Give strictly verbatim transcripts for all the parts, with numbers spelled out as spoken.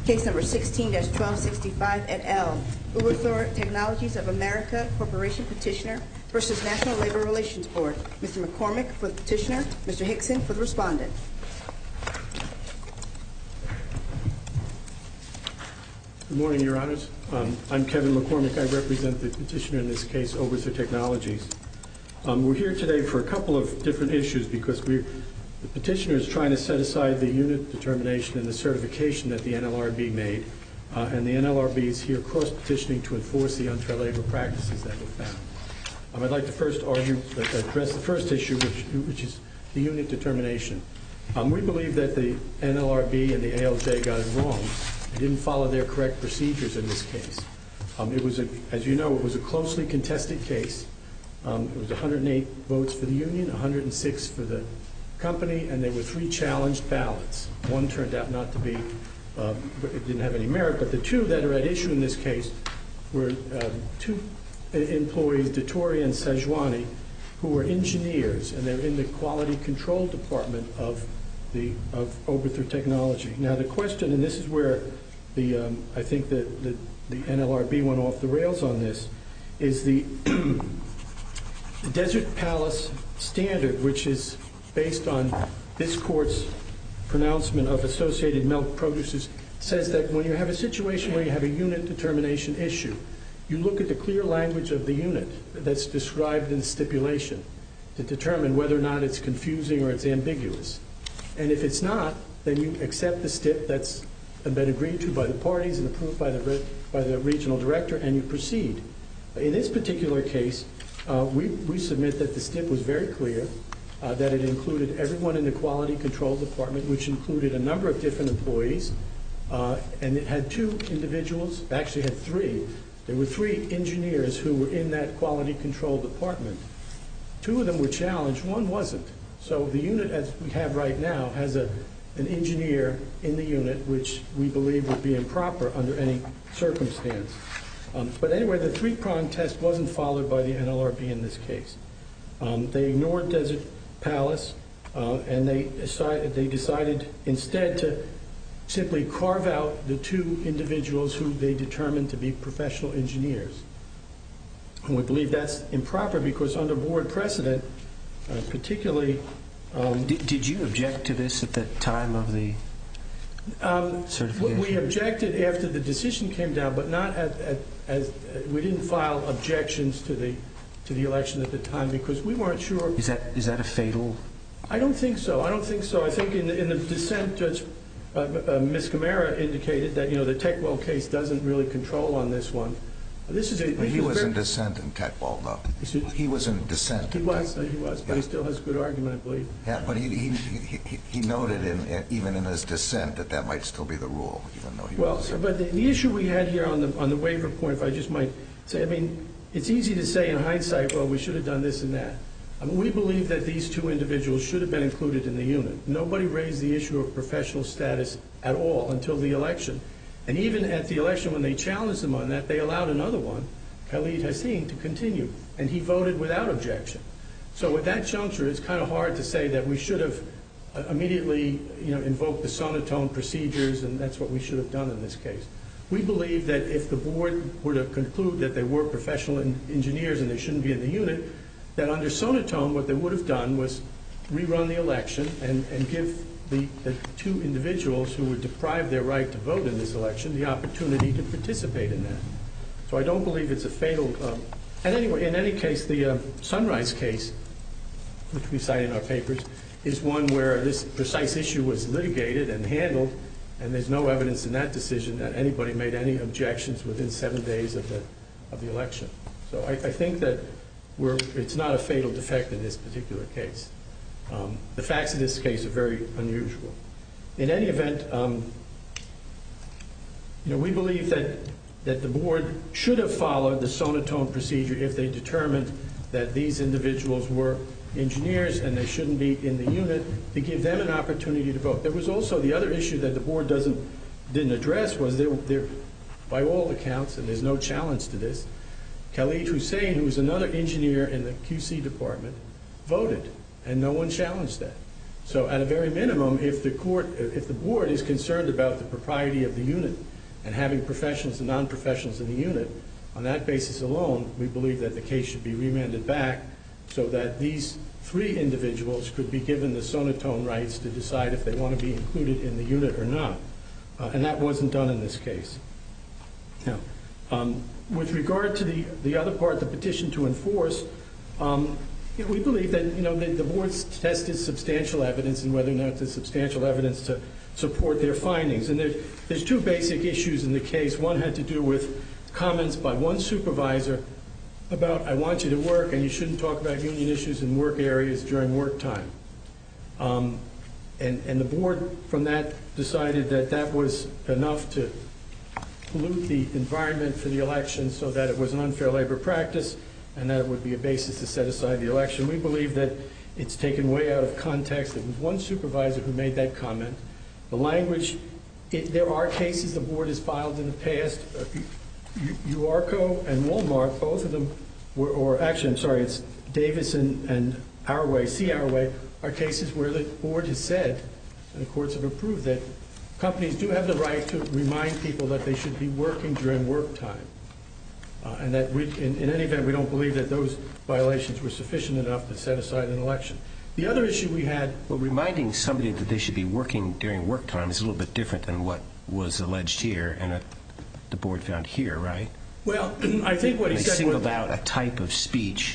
Case number sixteen dash twelve sixty-five et al. Uberthor Technologies of America Corporation petitioner versus National Labor Relations Board. Mister McCormick for the petitioner, Mister Hickson for the respondent. Good morning, Your Honors. Um, I'm Kevin McCormick. I represent the petitioner in this case, Uberthor Technologies. Um, we're here today for a couple of different issues because we're, the petitioner is trying to set aside the unit determination and the certification that the N L R B made, uh, and the N L R B is here cross-petitioning to enforce the unfair labor practices that were found. Um, I'd like to first argue, uh, address the first issue, which, which is the unit determination. Um, we believe that the N L R B and the A L J got it wrong. They didn't follow their correct procedures in this case. Um, it was, a, as you know, it was a closely contested case. Um, it was one hundred eight votes for the union, one hundred six for the company, and there were three challenged ballots. One turned out not to be, uh, it didn't have any merit, but the two that are at issue in this case were uh, two employees, Dettori and Sejuani, who were engineers, and they're in the quality control department of the of Uberthor Technology. Now the question, and this is where the um, I think that the, the N L R B went off the rails on this, is the, the Desert Palace standard, which is based on this court's pronouncement of Associated Milk Producers, says that when you have a situation where you have a unit determination issue, you look at the clear language of the unit that's described in the stipulation to determine whether or not it's confusing or it's ambiguous. And if it's not, then you accept the stip that's been agreed to by the parties and approved by the, by the regional director, and you proceed. In this particular case, uh, we, we submit that the stip was very clear, uh, that it included everyone in the quality control department, which included a number of different employees, uh, and it had two individuals, actually had three. There were three engineers who were in that quality control department. Two of them were challenged, one wasn't. So the unit, as we have right now, has a, an engineer in the unit, which we believe would be improper under any circumstance. Um, but anyway, the three-prong test wasn't followed by the N L R B in this case. Um, they ignored Desert Palace, uh, and they decided, they decided instead to simply carve out the two individuals who they determined to be professional engineers. And we believe that's improper because under board precedent, uh, particularly... Um, did, did you object to this at the time of the um, certification? We objected after the decision came down, but not at, at as uh, we didn't file objections to the to the election at the time because we weren't sure. Is that is that a fatal? I don't think so. I don't think so. I think in the, in the dissent, Judge uh, uh, Miz Camara indicated that you know the Techwell case doesn't really control on this one. This is a. But he was in dissent in Techwell, though. He was in dissent. He was. Uh, he was. But yeah. He still has a good argument, I believe. Yeah, but he he he, he noted in even in his dissent that that might still be the rule, even though he. Well, was but the, the issue we had here on the on the waiver point, if I just might say, I mean, it's easy to say in hindsight, well, we should have done this and that. I mean, we believe that these two individuals should have been included in the unit. Nobody raised the issue of professional status at all until the election. And even at the election, when they challenged them on that, they allowed another one, Khalid Hassin, to continue. And he voted without objection. So at that juncture, it's kind of hard to say that we should have uh, immediately you know, invoked the sonotone procedures, and that's what we should have done in this case. We believe that if the board were to conclude that they were professional en- engineers and they shouldn't be in the unit, that under sonotone, what they would have done was rerun the election and, and give The, the two individuals who were deprived their right to vote in this election the opportunity to participate in that. So I don't believe it's a fatal. Um, and anyway, in any case, the uh, Sunrise case, which we cite in our papers, is one where this precise issue was litigated and handled, and there's no evidence in that decision that anybody made any objections within seven days of the of the election. So I, I think that we're, it's not a fatal defect in this particular case. Um, the facts of this case are very unusual. In any event, um, you know, we believe that that the board should have followed the sonotone procedure if they determined that these individuals were engineers and they shouldn't be in the unit, to give them an opportunity to vote. There was also the other issue that the board doesn't didn't address was there, there by all accounts, and there's no challenge to this, Khalid Hussein, who was another engineer in the Q C department, voted. And no one challenged that. So at a very minimum, if the court, if the board is concerned about the propriety of the unit and having professionals and non-professionals in the unit, on that basis alone, we believe that the case should be remanded back so that these three individuals could be given the sonotone rights to decide if they want to be included in the unit or not. Uh, and that wasn't done in this case. Now, um, with regard to the, the other part, the petition to enforce, um, you know, we believe that you know the, the board's tested substantial evidence and whether or not there's substantial evidence to support their findings. And there's, there's two basic issues in the case. One had to do with comments by one supervisor about, I want you to work and you shouldn't talk about union issues in work areas during work time. Um, and, and the board from that decided that that was enough to pollute the environment for the election so that it was an unfair labor practice and that it would be a basis to set aside the election. We believe that it's taken way out of context. It was one supervisor who made that comment. The language, it, there are cases the board has filed in the past. Uh, U- UARCO and Walmart, both of them were, or actually, I'm sorry, it's Davis and, and Our Way, See Our Way, are cases where the board has said, and the courts have approved, that companies do have the right to remind people that they should be working during work time. Uh, and that we, in, in any event, we don't believe that those violations were sufficient enough to set aside an election. The other issue we had... Well, reminding somebody that they should be working during work time is a little bit different than what was alleged here and that the board found here, right? Well, I think what he they said singled was, out a type of speech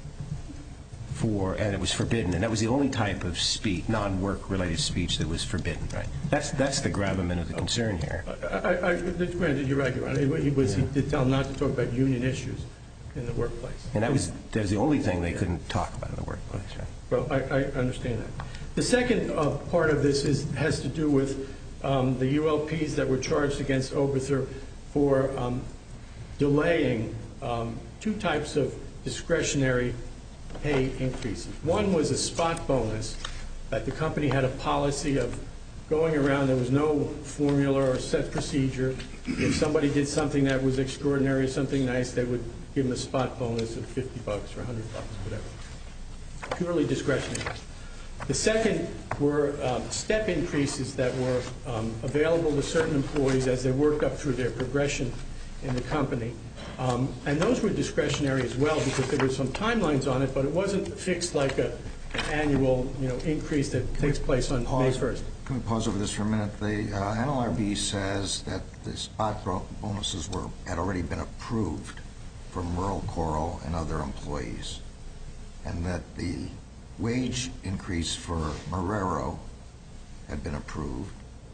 for, and it was forbidden, and that was the only type of speech, non-work related speech that was forbidden, right? That's that's the gravamen of the concern here. I, I, I, granted, you're right, Your Honor. He, was, yeah. he did tell them not to talk about union issues in the workplace. And that was that was the only thing they couldn't talk about in the workplace, right? Well, I, I understand that. The second uh, part of this is has to do with um, the U L Ps that were charged against Oberthur for um, delaying um, two types of discretionary pay increases. One was a spot bonus that the company had a policy of going around. There was no formula or set procedure. If somebody did something that was extraordinary, something nice, they would give them a spot bonus of fifty bucks or one hundred bucks, whatever. Purely discretionary. The second were um, step increases that were um, available to certain employees as they worked up through their progression in the company. Um, and those were discretionary as well because there were some timelines on it, but it wasn't fixed like a, an annual you know, increase that takes place on May first. Can we pause over this for a minute? The uh, N L R B says that the spot bonuses were had already been approved for Merle Coral and other employees, and that the wage increase for Marrero had been approved,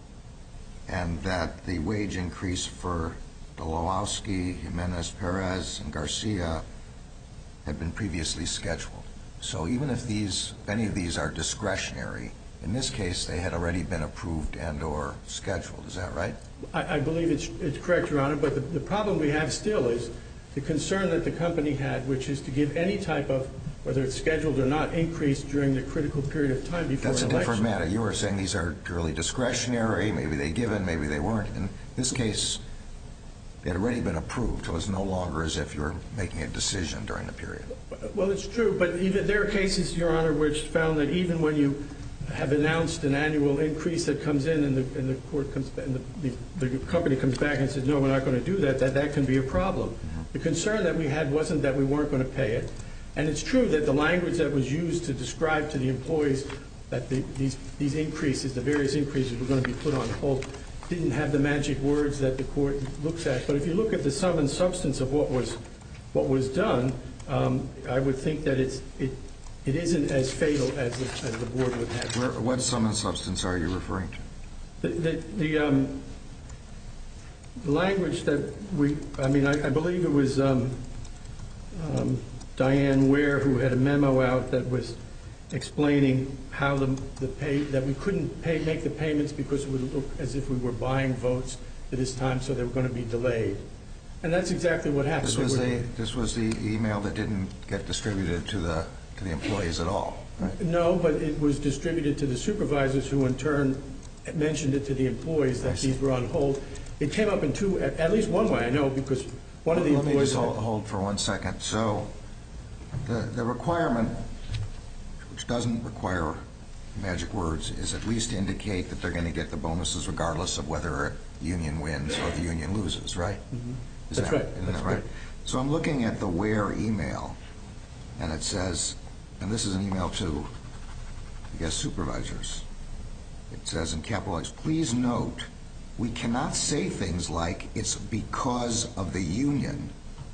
and that the wage increase for Dolowski, Jimenez, Perez, and Garcia had been previously scheduled. So even if these, any of these are discretionary, in this case they had already been approved and or scheduled. Is that right? I, I believe it's, it's correct, Your Honor, but the, the problem we have still is the concern that the company had, which is to give any type of, whether it's scheduled or not, increase during the critical period of time before That's an a election. different matter. You were saying these are purely discretionary, maybe they given, maybe they weren't. In this case, it had already been approved, so it's no longer as if you're making a decision during the period. Well, it's true, but even there are cases, Your Honor, which found that even when you have announced an annual increase that comes in and the, and the court comes and the, the, the company comes back and says, no, we're not going to do that, that that can be a problem. Mm-hmm. The concern that we had wasn't that we weren't going to pay it. And it's true that the language that was used to describe to the employees that the, these, these increases, the various increases were going to be put on hold, didn't have the magic words that the court looks at. But if you look at the sum and substance of what was what was done, um, I would think that it's it it isn't as fatal as the, as the board would have. Where, what sum and substance are you referring to? The the, the um, language that we, I mean, I, I believe it was um, um, Diane Ware who had a memo out that was explaining how the, the pay, that we couldn't pay, make the payments because it would look as if we were buying votes at this time, so they were going to be delayed. And that's exactly what happened. This was the, this was the email that didn't get distributed to the, to the employees at all, right? No, but it was distributed to the supervisors who in turn mentioned it to the employees that these were on hold. It came up in two, at, at least one way I know, because one of the Let employees... me just hold, hold for one second. So the, the requirement, which doesn't require magic words, is at least indicate that they're going to get the bonuses regardless of whether the union wins or the union loses, right? Mm-hmm. Is That's that, right. Isn't That's that right? right. So I'm looking at the Ware email, and it says, and this is an email to, I guess, supervisors. It says in capitalized, please note, we cannot say things like it's because of the union.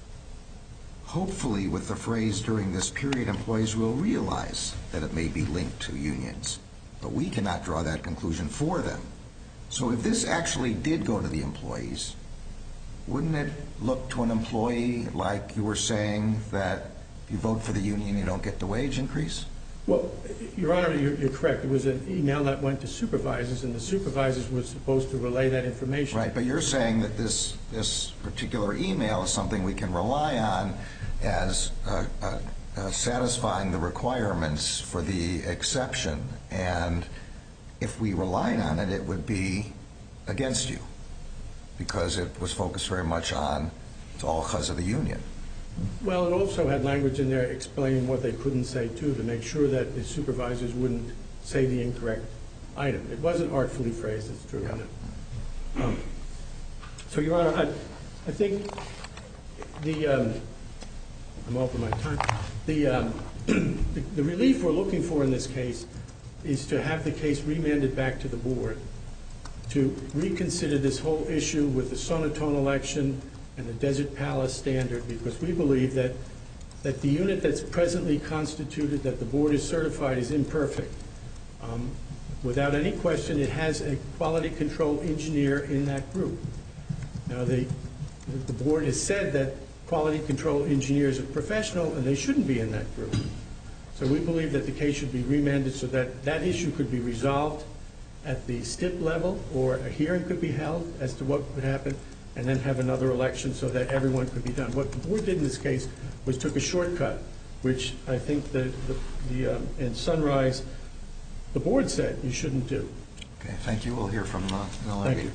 Hopefully, with the phrase during this period, employees will realize that it may be linked to unions. But we cannot draw that conclusion for them. So if this actually did go to the employees, wouldn't it look to an employee like you were saying that if you vote for the union, you don't get the wage increase? Well, Your Honor, you're, you're correct. It was an email that went to supervisors, and the supervisors were supposed to relay that information. Right, but you're saying that this this particular email is something we can rely on as uh, uh, uh, satisfying the requirements for the exception, and if we relied on it, it would be against you because it was focused very much on it's all because of the union. Well, it also had language in there explaining what they couldn't say, too, to make sure that the supervisors wouldn't say the incorrect item. It wasn't artfully phrased, it's true. Yeah. Um, so, Your Honor, I, I think the, um, I'm over my time, the, um, the, the relief we're looking for in this case is to have the case remanded back to the board to reconsider this whole issue with the Sonotone election and the Desert Palace standard, because we believe that that the unit that's presently constituted, that the board is certified, is imperfect. Um, without any question, it has a quality control engineer in that group. Now, the, the board has said that quality control engineers are professional and they shouldn't be in that group. So we believe that the case should be remanded so that that issue could be resolved at the S T I P level, or a hearing could be held as to what would happen, and then have another election so that everyone could be done. What the board did in this case was took a shortcut, which I think the, the, the um, in Sunrise, the board said you shouldn't do. Okay, thank you. We'll hear from uh, N L R B. Thank you.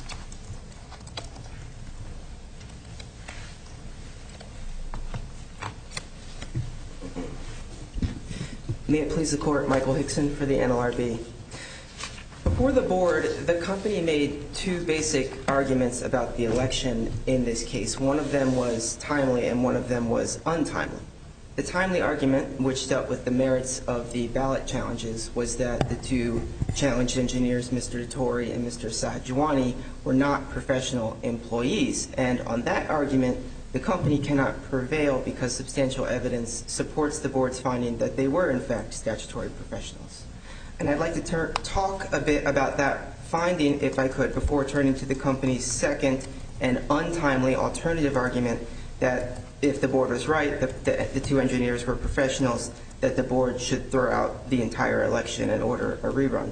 May it please the Court, Michael Hickson for the N L R B. Before the board, the company made two basic arguments about the election in this case. One of them was timely and one of them was untimely. The timely argument, which dealt with the merits of the ballot challenges, was that the two challenged engineers, Mister Dettori and Mister Sahajwani, were not professional employees. And on that argument, the company cannot prevail because substantial evidence supports the board's finding that they were, in fact, statutory professionals. And I'd like to ter- talk a bit about that finding, if I could, before turning to the company's second and untimely alternative argument that if the board was right, that the, the two engineers were professionals, that the board should throw out the entire election and order a rerun.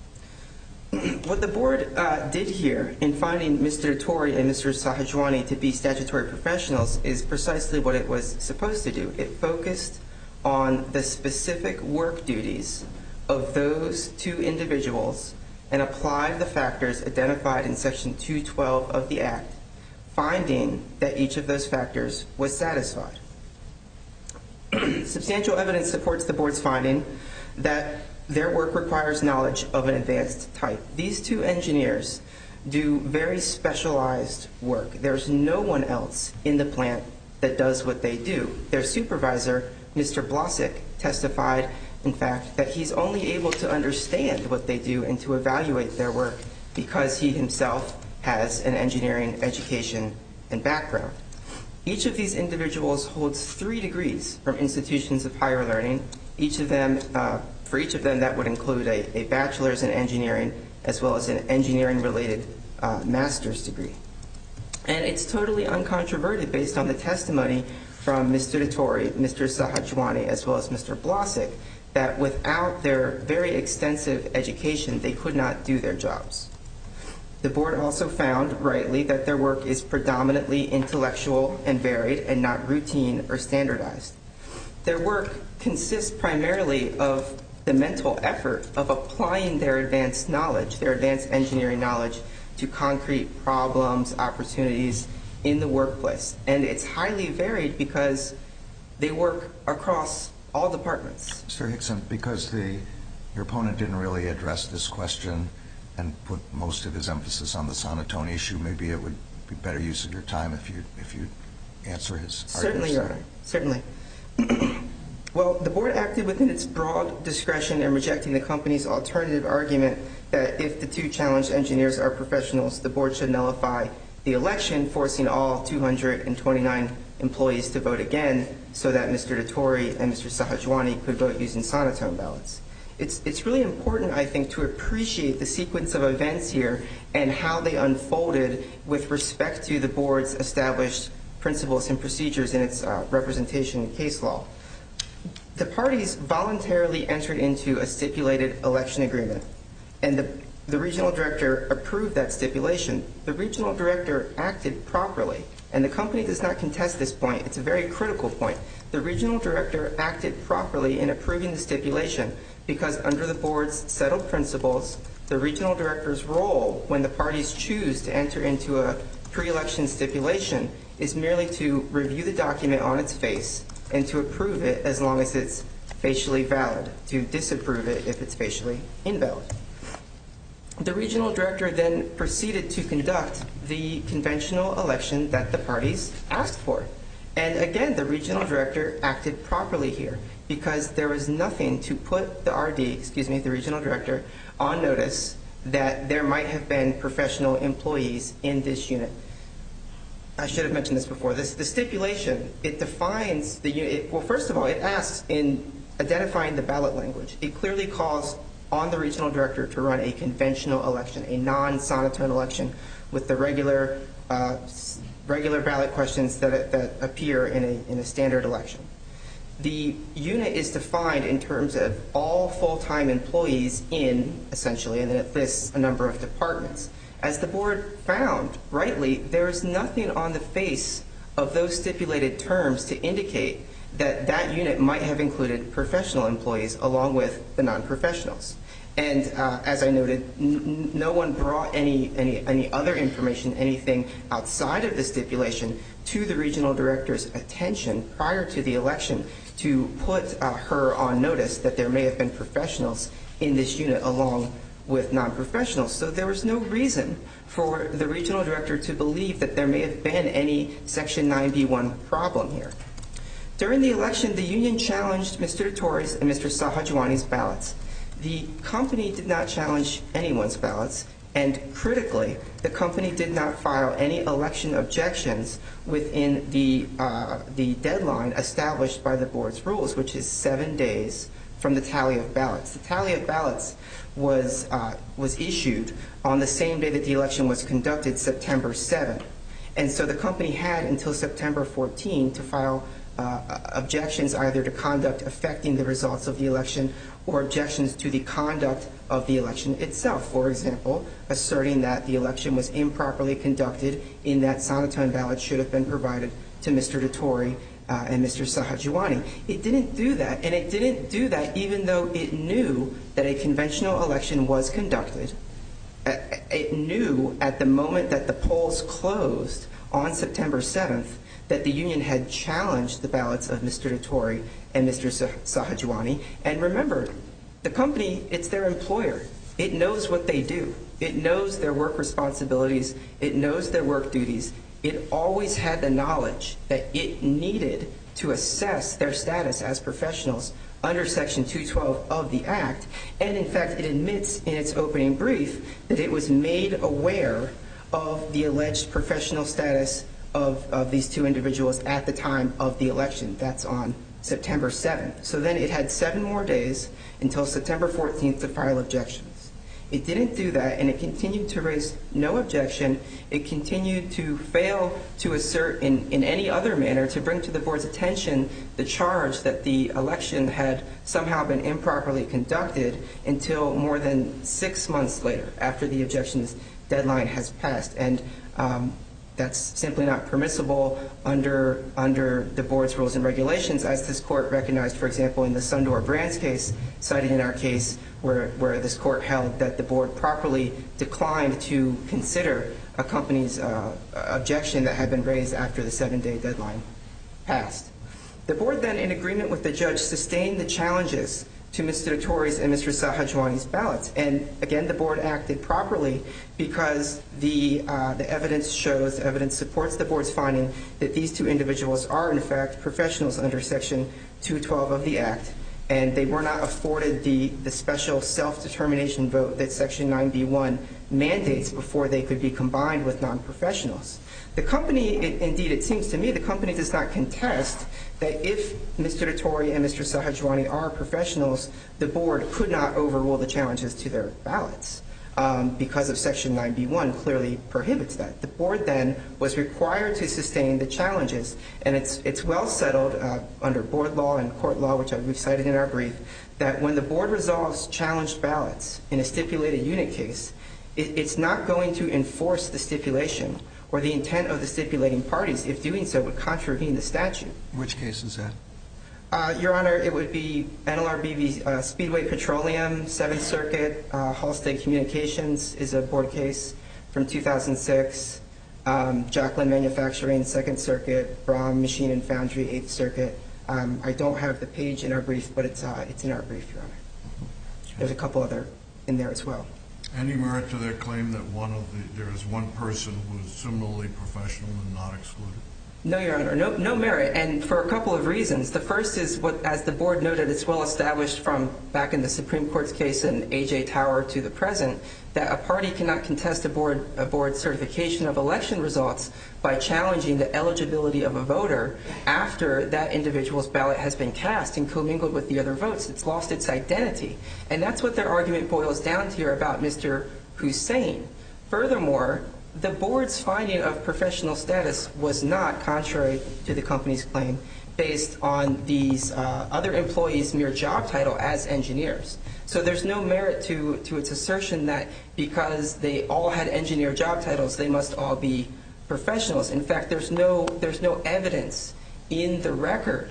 What the board uh, did here in finding Mister Dettori and Mister Sahajwani to be statutory professionals is precisely what it was supposed to do. It focused on the specific work duties of those two individuals and applied the factors identified in Section two twelve of the Act, finding that each of those factors was satisfied. Substantial evidence supports the board's finding that their work requires knowledge of an advanced type. These two engineers do very specialized work. There's no one else in the plant that does what they do. Their supervisor, Mister Blasick, testified, in fact, that he's only able to understand what they do and to evaluate their work because he himself has an engineering education and background. Each of these individuals holds three degrees from institutions of higher learning. Each of them, uh, for each of them, that would include a, a bachelor's in engineering as well as an engineering-related uh, master's degree. And it's totally uncontroverted based on the testimony from Mister Dettori, Mister Sahajwani, as well as Mister Blasick, that without their very extensive education, they could not do their jobs. The board also found, rightly, that their work is predominantly intellectual and varied and not routine or standardized. Their work consists primarily of the mental effort of applying their advanced knowledge, their advanced engineering knowledge, to concrete problems, opportunities in the workplace. And it's highly varied because they work across all departments. Mister Hickson, because the Your opponent didn't really address this question and put most of his emphasis on the Sonotone issue. Maybe it would be better use of your time if you if you answer his Certainly, arguments. Your Honor. Certainly. Well, the board acted within its broad discretion in rejecting the company's alternative argument that if the two challenged engineers are professionals, the board should nullify the election, forcing all two hundred twenty-nine employees to vote again so that Mister Dettori and Mister Sahajwani could vote using Sonotone ballots. It's, it's really important, I think, to appreciate the sequence of events here and how they unfolded with respect to the board's established principles and procedures in its uh, representation in case law. The parties voluntarily entered into a stipulated election agreement, and the, the regional director approved that stipulation. The regional director acted properly, and the company does not contest this point. It's a very critical point. The regional director acted properly in approving the stipulation because under the board's settled principles, the regional director's role when the parties choose to enter into a pre-election stipulation is merely to review the document on its face and to approve it as long as it's facially valid, to disapprove it if it's facially invalid. The regional director then proceeded to conduct the conventional election that the parties asked for. And again, the regional director acted properly here because there was nothing to put the R D, excuse me, the regional director, on notice that there might have been professional employees in this unit. I should have mentioned this before. This, the stipulation, it defines the unit. Well, first of all, it asks in identifying the ballot language. It clearly calls on the regional director to run a conventional election, a non-Sonotone election with the regular uh, regular ballot questions that, that appear in a, in a standard election. The unit is defined in terms of all full-time employees in, essentially, and then it lists a number of departments. As the board found, rightly, there is nothing on the face of those stipulated terms to indicate that that unit might have included professional employees along with the non-professionals. And uh, as I noted, n no one brought any, any, any other information, anything outside of the stipulation to the regional director's attention prior to the election to put uh, her on notice that there may have been professionals in this unit along with non-professionals. So there was no reason for the regional director to believe that there may have been any Section nine B one problem here. During the election, the union challenged Mister Dettori's and Mister Sahajwani's ballots. The company did not challenge anyone's ballots, and critically, the company did not file any election objections within the, uh, the deadline established by the board's rules, which is seven days from the tally of ballots. The tally of ballots was, uh, was issued on the same day that the election was conducted, September seventh. And so the company had until September fourteenth to file uh, objections either to conduct affecting the results of the election or objections to the conduct of the election itself. For example, asserting that the election was improperly conducted in that Sonotone ballot should have been provided to Mister Dettori uh, and Mister Sahajwani. It didn't do that, and it didn't do that even though it knew that a conventional election was conducted. It knew at the moment that the polls closed on September seventh that the union had challenged the ballots of Mister Dettori and Mister Sahajwani. And remember, the company, it's their employer. It knows what they do. It knows their work responsibilities. It knows their work duties. It always had the knowledge that it needed to assess their status as professionals under Section two twelve of the Act. And in fact, it admits in its opening brief that it was made aware of the alleged professional status of, of these two individuals at the time of the election. That's on September seventh. So then it had seven more days until September fourteenth to file objections. It didn't do that, and it continued to raise no objection. It continued to fail to assert in, in any other manner to bring to the board's attention the charge that the election had somehow been improperly conducted until more than six months later, after the objections deadline has passed. And um, that's simply not permissible under under the board's rules and regulations, as this court recognized, for example, in the Sundor Brands case, cited in our case, where, where this court held that the board properly declined to consider a company's uh, objection that had been raised after the seven-day deadline passed. The board then, in agreement with the judge, sustained the challenges to Mister Tori's and Mister Sahajwani's ballots. And again, the board acted properly because the uh, the evidence shows, the evidence supports the board's finding that these two individuals are in fact professionals under Section two twelve of the Act, and they were not afforded the, the special self-determination vote that Section nine B one mandates before they could be combined with non-professionals. The company, it, indeed, it seems to me, the company does not contest that if Mister Tori and Mister Sahajwani are professionals, the board could not overrule the challenges to their ballots um, because of Section nine B one clearly prohibits that. The board then was required to sustain the challenges, and it's it's well settled uh, under board law and court law, which we've cited in our brief, that when the board resolves challenged ballots in a stipulated unit case, it, it's not going to enforce the stipulation or the intent of the stipulating parties. If doing so would contravene the statute. Which case is that? Uh, Your Honor, it would be N L R B v. Uh, Speedway Petroleum, Seventh Circuit. Uh, Halstead Communications is a board case from two thousand six. Um, Jacqueline Manufacturing, Second Circuit. Brahm Machine and Foundry, Eighth Circuit. Um, I don't have the page in our brief, but it's uh, it's in our brief, Your Honor. There's a couple other in there as well. Any merit to their claim that one of the there is one person who is similarly professional and not excluded? No, Your Honor, no, no merit, and for a couple of reasons. The first is what, as the board noted, it's well established from back in the Supreme Court's case in A J Tower to the present that a party cannot contest a board a board certification of election results by challenging the eligibility of a voter after that individual's ballot has been cast and commingled with the other votes. It's lost its identity, and that's what their argument boils down to here about Mister Hussein. Furthermore, the board's finding of professional status was not, contrary to the company's claim, based on these uh, other employees' mere job title as engineers. So there's no merit to, to its assertion that because they all had engineer job titles, they must all be professionals. In fact, there's no, there's no evidence in the record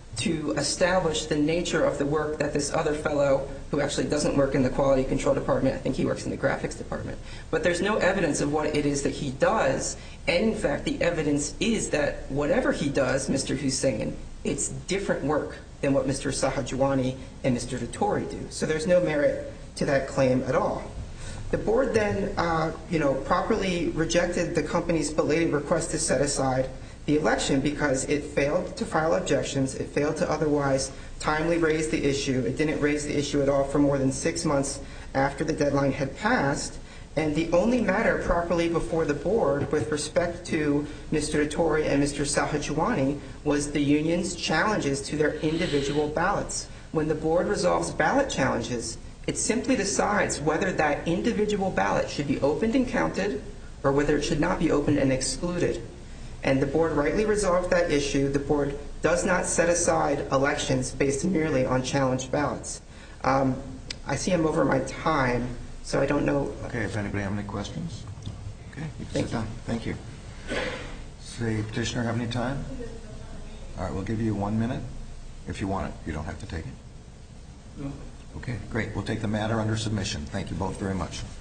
to establish the nature of the work that this other fellow, who actually doesn't work in the quality control department, I think he works in the graphics department, but there's no evidence of what it is that he does. And in fact, the evidence is that whatever he does, Mister Hussein, it's different work than what Mister Sahajwani and Mister Tori do. So there's no merit to that claim at all. The board then, uh, you know, properly rejected the company's belated request to set aside the election because it failed to file objections. It failed to otherwise timely raise the issue. It didn't raise the issue at all for more than six months after the deadline had passed. And the only matter properly before the board with respect to Mister Tori and Mister Sahajwani was the union's challenges to their individual ballots. When the board resolves ballot challenges, it simply decides whether that individual ballot should be opened and counted or whether it should not be opened and excluded. And the board rightly resolved that issue. The board does not set aside elections based merely on challenged ballots. Um, I see I'm over my time, so I don't know. Okay, if anybody have any questions? Okay, you can Thank sit you. down. Thank you. Does the petitioner have any time? All right, we'll give you one minute if you want it. You don't have to take it. No. Okay, great. We'll take the matter under submission. Thank you both very much.